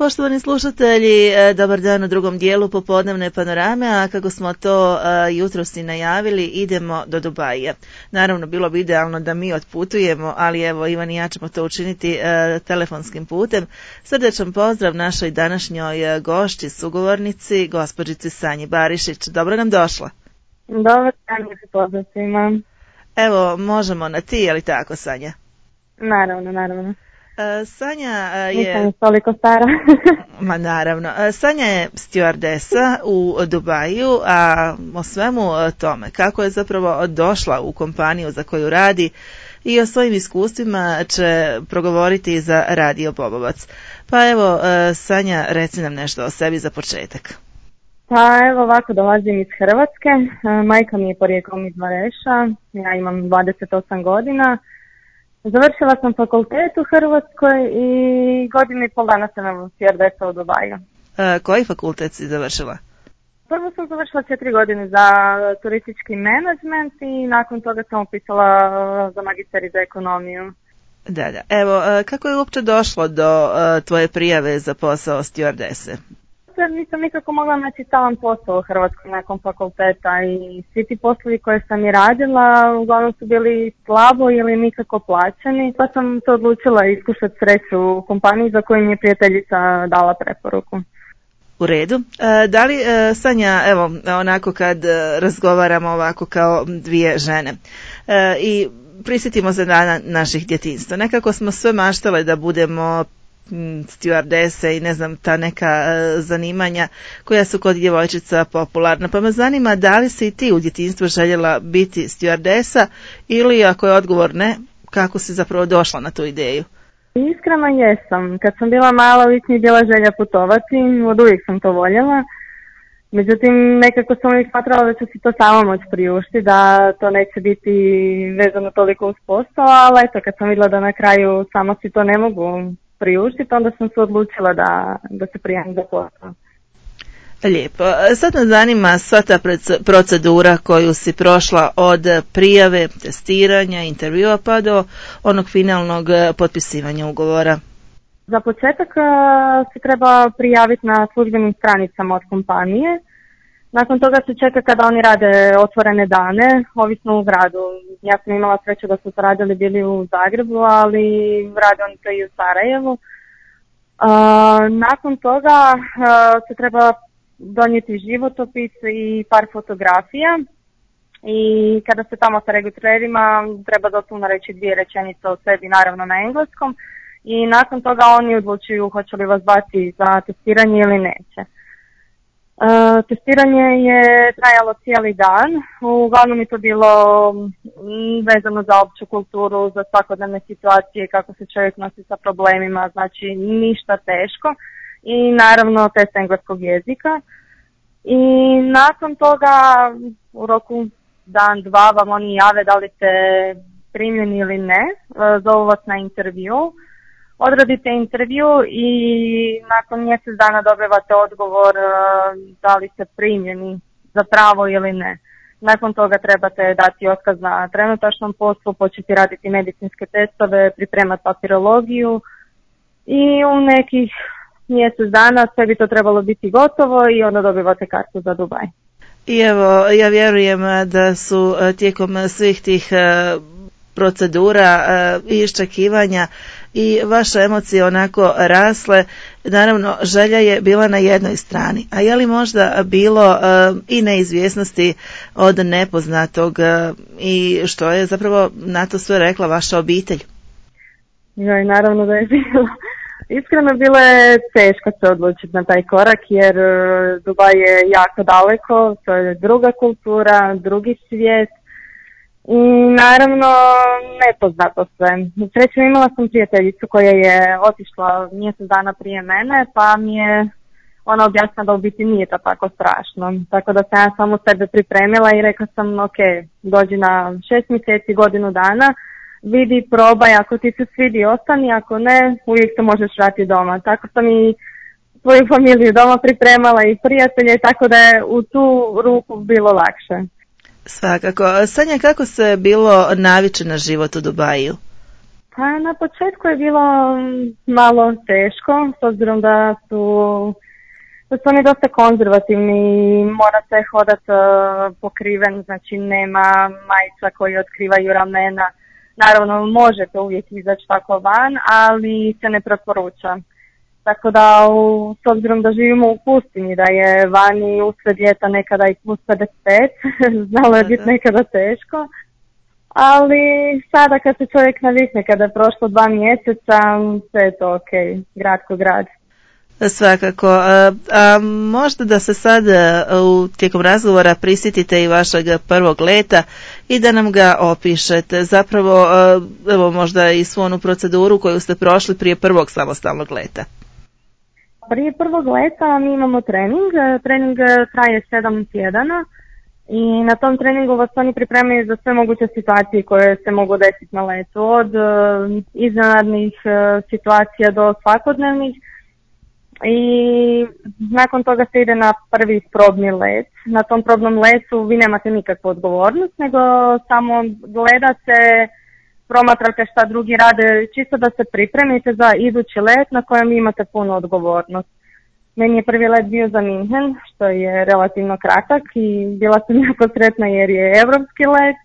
Poštovani slušatelji, dobar dan u drugom dijelu popodnevne panorame, a kako smo to jutros i najavili, idemo do Dubaija. Naravno, bilo bi idealno da mi otputujemo, ali evo, Ivan i ja ćemo to učiniti telefonskim putem. Srdečan pozdrav našoj današnjoj gošći, sugovornici, gospođici Sanji Barišić. Dobro nam došla. Dobar dan, pozdrav svima. Evo, možemo na ti, je li tako, Sanja? Naravno. Sanja je... Nisam toliko stara. Ma naravno. Sanja je stjuardesa u Dubaju, a o svemu tome, kako je zapravo došla u kompaniju za koju radi i o svojim iskustvima će progovoriti za Radio Bobovac. Pa evo, Sanja, reci nam nešto o sebi za početak. Pa evo ovako, dolazim iz Hrvatske. Majka mi je porijeklom iz Vareša. Ja imam 28 godina. Završila sam fakultet u Hrvatskoj i godinu i pol dana sam stjuardesa u Dubaju. Koji fakultet si završila? Prvo sam završila 4 godine za turistički menadžment i nakon toga sam upisala za magister za ekonomiju. Da. Evo, kako je uopće došlo do tvoje prijave za posao stjuardese? Nisam nikako mogla naći stalan posao u Hrvatskoj nakon fakulteta i svi ti poslovi koje sam i radila uglavnom su bili slabo ili nikako plaćeni, pa sam se odlučila iskušati sreću u kompaniji za koju mi je prijateljica dala preporuku. U redu. Da li, Sanja, evo, onako kad razgovaramo ovako kao dvije žene i prisjetimo se dana naših djetinjstva, nekako smo sve maštale da budemo stjuardese i ne znam, ta neka zanimanja koja su kod djevojčica popularna. Pa me zanima da li si i ti u djetinjstvu željela biti stjuardesa ili ako je odgovor ne, kako si zapravo došla na tu ideju? Iskreno jesam. Kad sam bila mala uvijek mi je bila želja putovati, od uvijek sam to voljela. Međutim, nekako sam uvijek smatrala da ću si to sama moći priuštiti, da to neće biti vezano toliko uz posao, ali eto, kad sam vidjela da na kraju sama si to ne mogu priuštiti, onda sam se odlučila da se prijavim za posao. Lijepo. Sad me zanima sva ta procedura koju si prošla od prijave, testiranja, intervjua pa do onog finalnog potpisivanja ugovora. Za početak se treba prijaviti na službenim stranicama od kompanije. Nakon toga se čeka kada oni rade otvorene dane, ovisno u gradu. Ja sam imala sreću da su to radili bili u Zagrebu, ali rade oni to i u Sarajevu. Nakon toga se treba donijeti životopis i par fotografija. I kada se tamo sa registrerima treba doslovno reći 2 rečenice o sebi, naravno na engleskom. I nakon toga oni odlučuju hoće li vas zvati za testiranje ili neće. Testiranje je trajalo cijeli dan, uglavnom je to bilo vezano za opću kulturu, za svakodnevne situacije, kako se čovjek nosi sa problemima, znači ništa teško i naravno test engleskog jezika. I nakon toga u roku dan, dva vam oni jave da li ste primljeni ili ne, zovu vas na intervju. Odradite intervju i nakon mjesec dana dobivate odgovor da li ste primljeni za pravo ili ne. Nakon toga trebate dati otkaz na trenutačnom poslu, početi raditi medicinske testove, pripremati papirologiju i u nekih mjesec dana sve bi to trebalo biti gotovo i onda dobivate kartu za Dubaj. I evo, ja vjerujem da su tijekom svih tih procedura i iščekivanja i vaše emocije onako rasle. Naravno, želja je bila na jednoj strani. A je li možda bilo i neizvjesnosti od nepoznatog i što je zapravo na to sve rekla vaša obitelj? Joj, naravno da je bilo. Iskreno bilo je teško se odlučiti na taj korak jer Dubaj je jako daleko, to je druga kultura, drugi svijet. I naravno nepoznato sve. Srećom imala sam prijateljicu koja je otišla mjesec dana prije mene, pa mi je ona objasnila da u biti nije to tako strašno. Tako da sam ja samo sebe pripremila i rekla sam ok, dođi na 6 mjeseci, godinu dana, vidi, probaj, ako ti se svidi ostani, ako ne, uvijek se možeš vratiti doma. Tako sam i svoju familiju doma pripremala i prijatelje, tako da je u tu ruku bilo lakše. Svakako. Sanja, kako se bilo navići na život u Dubaju? Pa na početku je bilo malo teško, s obzirom da su oni dosta konzervativni i mora se hodati pokriven, znači nema majica koji otkrivaju ramena. Naravno, možete uvijek izaći tako van, ali se ne preporuča. Tako da, s obzirom da živimo u pustinji, da je vani usred ljeta nekada i plus 55, znalo je biti nekada teško. Ali sada kad se čovjek navikne, kada je prošlo 2 mjeseca, sve je to ok, grad ko grad. Svakako. A možda da se sad tijekom razgovora prisjetite i vašeg prvog leta i da nam ga opišete. Zapravo, evo možda i svu onu proceduru koju ste prošli prije prvog samostalnog leta. Prije prvog leta mi imamo trening. Trening traje 7 tjedana i na tom treningu vas oni pripremaju za sve moguće situacije koje se mogu desiti na letu. Od iznenadnih situacija do svakodnevnih. I nakon toga se ide na prvi probni let. Na tom probnom letu vi nemate nikakvu odgovornost, nego samo gledate, promatrate šta drugi rade, čisto da se pripremite za idući let na kojem imate punu odgovornost. Meni je prvi let bio za Minhen, što je relativno kratak i bila sam jako sretna jer je evropski let.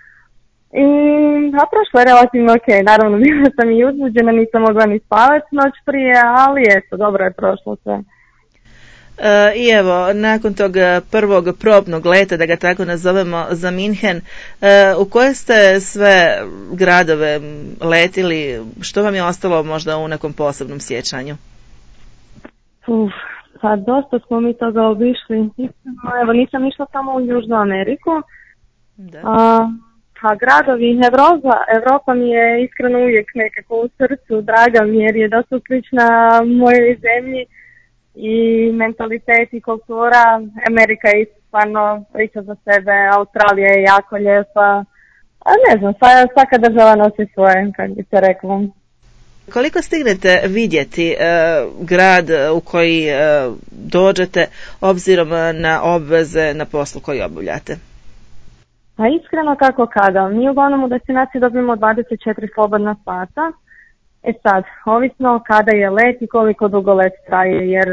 A prošlo je relativno ok, naravno bila sam i uzbuđena, nisam mogla ni spavati noć prije, ali eto, dobro je prošlo sve. I evo, nakon tog prvog probnog leta, da ga tako nazovemo, za Minhen, u koje ste sve gradove letili, što vam je ostalo možda u nekom posebnom sjećanju? Pa dosta smo mi toga obišli. Evo, nisam išla samo u Južnu Ameriku. Da. Pa gradovi, Evropa mi je iskreno uvijek nekako u srcu draga mi jer je dosta slična mojoj zemlji i mentalitet i kultura. Amerika je stvarno priča za sebe, Australija je jako lijepa. A ne znam, svaka država nosi svoje, kako bi se reklo. Koliko stignete vidjeti grad u koji dođete obzirom na obveze na poslu koji obavljate? A iskreno kako kada. Mi uglavnom u destinaciji dobijemo 24 slobodna sata. Sad, ovisno kada je let i koliko dugo let traje, jer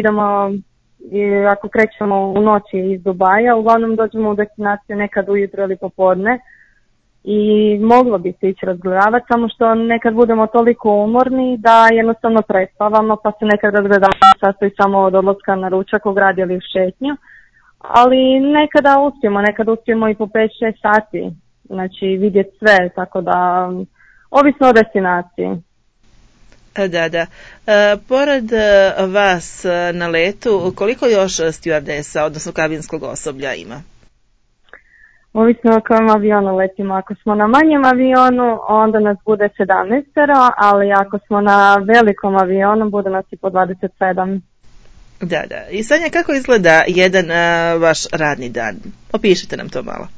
ako krećemo u noći iz Dubaja, uglavnom dođemo u destinaciju nekad ujutro ili popodne i moglo bi se ići razgledavati, samo što nekad budemo toliko umorni da jednostavno prespavamo, pa se nekad razgledavamo sastoji samo od odlaska na ručak u grad ili u šetnju. Ali nekada uspijemo i po 5-6 sati, znači vidjeti sve, tako da ovisno o destinaciji. Da. Pored vas na letu, koliko još stjuardesa, odnosno kabinskog osoblja ima? Ovisno o kojem avionu letimo. Ako smo na manjem avionu, onda nas bude 17, ali ako smo na velikom avionu, bude nas i po 27. Da. I Sanja, kako izgleda jedan vaš radni dan? Opišite nam to malo.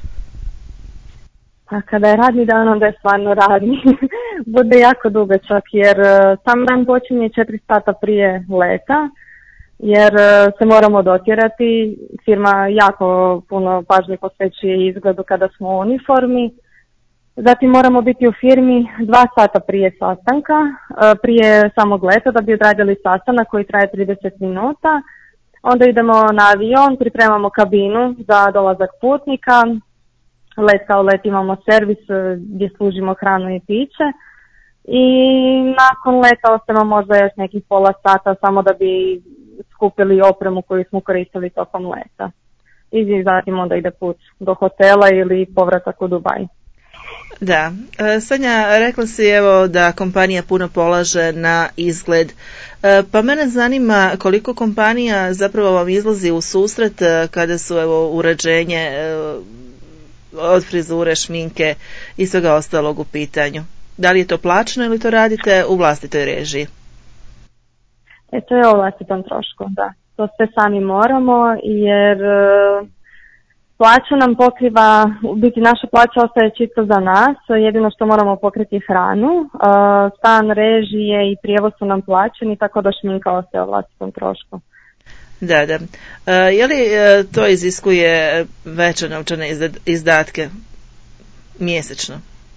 Pa kada je radni dan, onda je stvarno radni. Bude jako dugačak jer sam dan počinje 4 sata prije leta, jer se moramo dotjerati. Firma jako puno pažnje posvećuje izgledu kada smo u uniformi. Zatim moramo biti u firmi 2 sata prije sastanka, prije samog leta da bi odradili sastanak koji traje 30 minuta. Onda idemo na avion, pripremamo kabinu za dolazak putnika. Let kao let imamo servis gdje služimo hranu i piće. I nakon leta ostajemo možda još nekih pola sata samo da bi skupili opremu koju smo koristili tokom leta. I zatim onda ide put do hotela ili povratak u Dubaj. Da, Sanja, rekla si evo da kompanija puno polaže na izgled, pa mene zanima koliko kompanija zapravo vam izlazi u susret kada su evo uređenje od frizure, šminke i svega ostalog u pitanju. Da li je to plaćeno ili to radite u vlastitoj režiji? To je o vlastitom trošku, da. To sve sami moramo jer plaća nam pokriva, u biti naša plaća ostaje čisto za nas, jedino što moramo pokriti hranu, stan, režije i prijevoz su nam plaćeni, tako da šminka ostaje o vlastitom trošku. Da. Je li to iziskuje veće novčane izdatke mjesečno?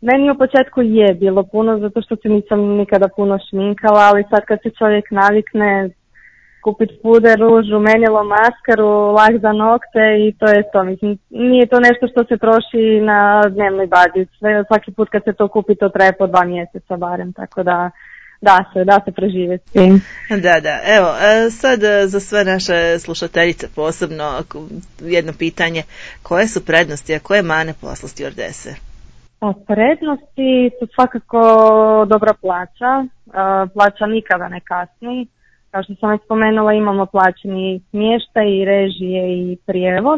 Meni u početku je bilo puno, zato što se nisam nikada puno šminkala, ali sad kad se čovjek navikne kupiti puder, ružu, menilo, maskaru, lak za nokte i to je to. Mislim, nije to nešto što se troši na dnevnoj bazi. Svaki put kad se to kupi, to traje po 2 mjeseca barem, tako da da se preživjeti. Da. Evo, sad za sve naše slušateljice posebno jedno pitanje. Koje su prednosti, a koje mane posla stjuardese? Prednosti su svakako dobra plaća. Plaća nikada ne kasni. Kao što sam već spomenula, imamo plaćeni smještaj i režije i prijevoz.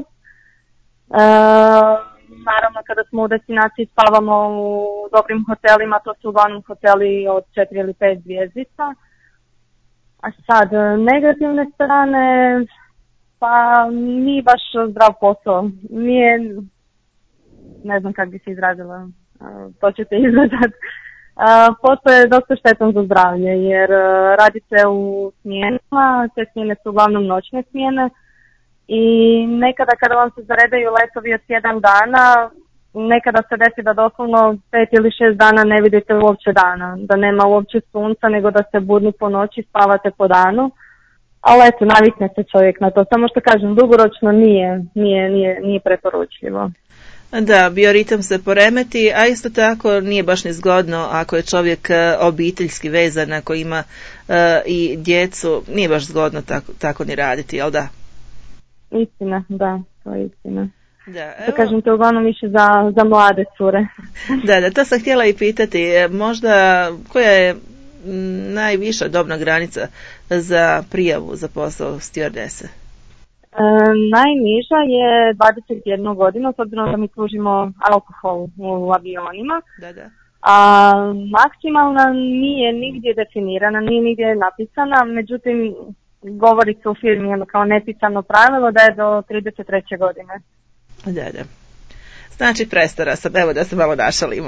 Naravno, kada smo u destinaciji spavamo u dobrim hotelima, to su uglavnom hoteli od 4 ili 5 zvjezdica. A sad, negativne strane, pa nije baš zdrav posao. Nije, ne znam kako bi se izrazila, to ćete izrazati. Posao je dosta štetan za zdravlje, jer radi se u smjenama, te smjene su uglavnom noćne smjene i nekada kada vam se zaredaju letovi od 1 dana, nekada se desi da doslovno 5 ili 6 dana ne vidite uopće dana, da nema uopće sunca, nego da ste budni po noći, spavate po danu, ali eto, navikne se čovjek na to, samo što kažem, dugoročno nije preporučljivo. Da, bioritam se poremeti, a isto tako nije baš ni zgodno ako je čovjek obiteljski vezan, ako ima i djecu, nije baš zgodno tako ni raditi, jel da? Istina, da, to je istina. Da, evo. To kažem te uglavnom više za mlade cure. Da, to sam htjela i pitati, možda koja je najviša dobna granica za prijavu za posao stjuardese? Najniža je 21 godina, s obzirom da mi služimo alkohol u avionima. Da. A maksimalna nije nigdje definirana, nije nigdje napisana, međutim govori se u firmi kao nepisano pravilo da je do 33. godine. Da. Znači prestara sam, evo da se malo našalimo.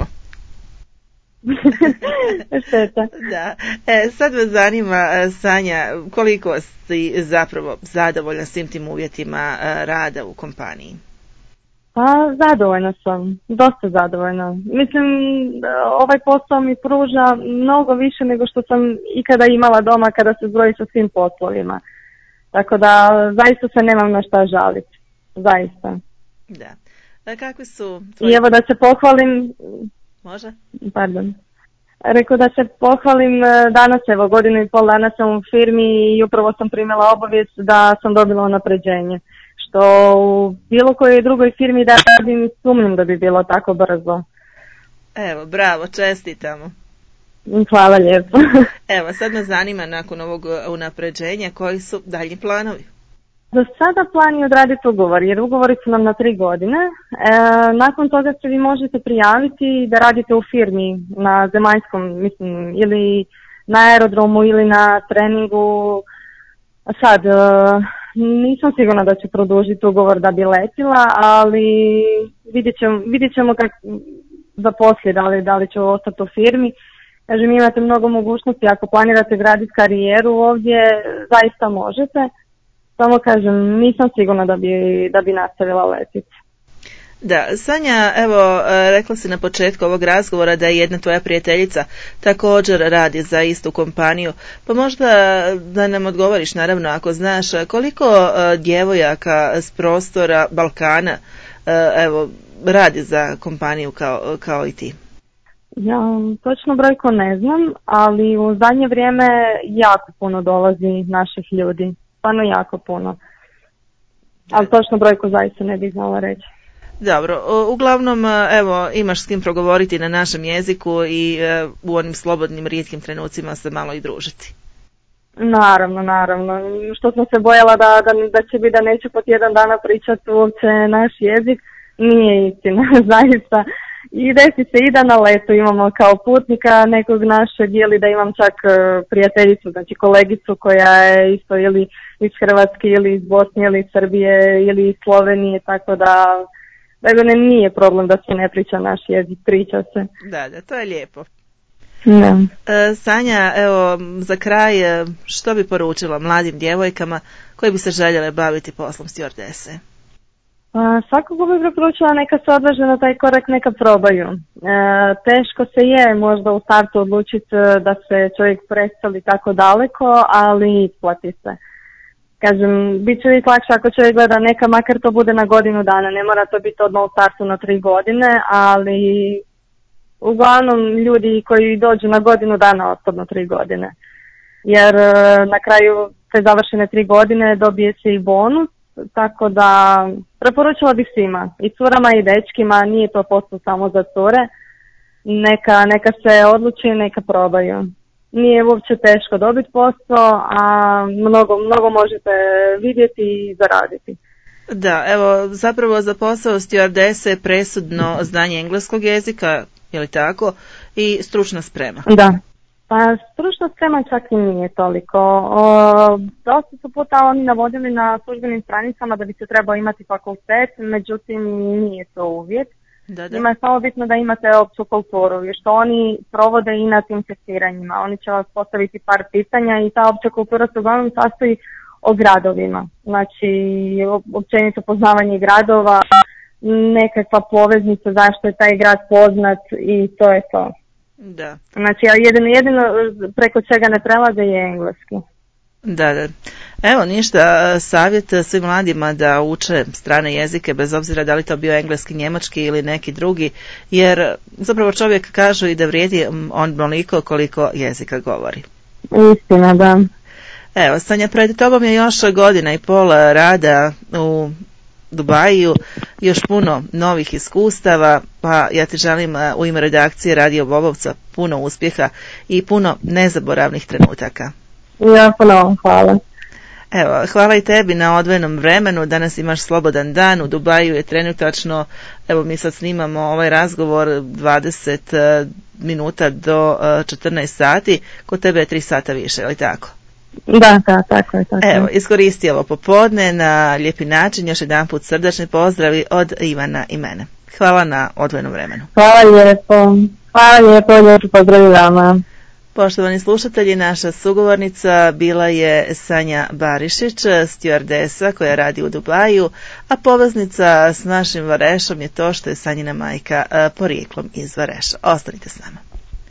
Šteta. Da. Sad vas zanima, Sanja, koliko si zapravo zadovoljna svim tim uvjetima rada u kompaniji? Pa zadovoljna sam, dosta zadovoljna. Mislim, ovaj posao mi pruža mnogo više nego što sam ikada imala doma kada se zbroji sa svim poslovima. Tako da zaista se nemam na šta žaliti. Zaista. Da. Kakvi su tvoji... I evo da se pohvalim... Može? Pardon. Rekao da se pohvalim danas, evo 1,5 godina dana sam u firmi i upravo sam primila obavijest da sam dobila unapređenje. Što u bilo kojoj drugoj firmi da radim sumnjam da bi bilo tako brzo. Evo, bravo, čestitamo. Hvala lijepo. Evo, sad me zanima nakon ovog unapređenja koji su daljnji planovi? Za sada plan je odraditi ugovor, jer ugovori su nam na 3 godine. Nakon toga se vi možete prijaviti da radite u firmi na zemaljskom, mislim, ili na aerodromu ili na treningu. Sad, nisam sigurna da će produžiti ugovor da bi letila, ali vidjet ćemo kako za poslije, da li će ostati u firmi. Kažem, imate mnogo mogućnosti, ako planirate graditi karijeru ovdje, zaista možete. Samo kažem, nisam sigurna da bi nastavila letiti. Da, Sanja, evo, rekla si na početku ovog razgovora da je jedna tvoja prijateljica također radi za istu kompaniju, pa možda da nam odgovoriš, naravno, ako znaš, koliko djevojaka s prostora Balkana, evo, radi za kompaniju kao i ti? Ja točno brojko ne znam, ali u zadnje vrijeme jako puno dolazi naših ljudi. Stvarno jako puno. Ali točno brojku zaista ne bih znala reći. Dobro, uglavnom evo imaš s kim progovoriti na našem jeziku i u onim slobodnim rijetkim trenucima se malo i družiti. Naravno. Što sam se bojala da će biti da neću po tjedan dana pričati uopće naš jezik, nije istina, zaista. I desi se i da na letu imamo kao putnika nekog našeg, ili da imam čak prijateljicu, znači kolegicu koja je isto ili iz Hrvatske ili iz Bosne ili iz Srbije ili iz Slovenije, tako da nije problem da se ne priča naš jezik, priča se. Da, to je lijepo. Da. Sanja, evo za kraj, što bi poručila mladim djevojkama koji bi se željele baviti poslom stjuardese? Svakako bih preporučila neka se odvaže na taj korak, neka probaju. Teško se je možda u startu odlučiti da se čovjek preseli tako daleko, ali isplati se. Kažem, bit će uvijek lakše ako čovjek gleda, neka makar to bude na godinu dana, ne mora to biti odmah u startu na 3 godine, ali uglavnom ljudi koji dođu na godinu dana osobno 3 godine. Jer na kraju te završene 3 godine dobije se i bonus, tako da preporučila bih svima, i curama i dečkima, nije to posao samo za cure, neka se odluči, neka probaju. Nije uopće teško dobiti posao, a mnogo možete vidjeti i zaraditi. Da, evo, zapravo za posao stewardese je presudno znanje engleskog jezika, je li tako, i stručna sprema. Da, pa stručna sprema čak i nije toliko. Dosta su puta oni navodili na službenim stranicama da bi se trebao imati fakultet, međutim nije to uvjet. Da. Njima je samo bitno da imate opću kulturu, jer što oni provode i na tim testiranjima. Oni će vas postaviti par pitanja i ta opća kultura se uglavnom sastoji o gradovima. Znači, općenito poznavanje gradova, nekakva poveznica zašto je taj grad poznat i to je to. Da. Znači, jedino preko čega ne prelaze je engleski. Da. Evo ništa, savjet svim mladima da uče strane jezike, bez obzira da li to bio engleski, njemački ili neki drugi, jer zapravo čovjek kaže i da vrijedi onoliko koliko jezika govori. Istina, da. Evo, Sanja, pred tobom je još 1,5 godine rada u Dubaju, još puno novih iskustava, pa ja ti želim u ime redakcije Radio Bobovca puno uspjeha i puno nezaboravnih trenutaka. Ja, puno hvala. Evo, hvala i tebi na odvojenom vremenu, danas imaš slobodan dan, u Dubaju je trenutačno, evo mi sad snimamo ovaj razgovor 20 minuta do 14 sati, kod tebe je 3 sata više, je li tako? Da, tako je. Evo, iskoristi ovo popodne na lijepi način, još jedanput srdačni pozdravi od Ivana i mene. Hvala na odvojenom vremenu. Hvala lijepo, lijepo pozdravi vama. Poštovani slušatelji, naša sugovornica bila je Sanja Barišić, stewardesa koja radi u Dubaju, a poveznica s našim Varešom je to što je Sanjina majka porijeklom iz Vareša. Ostanite s nama.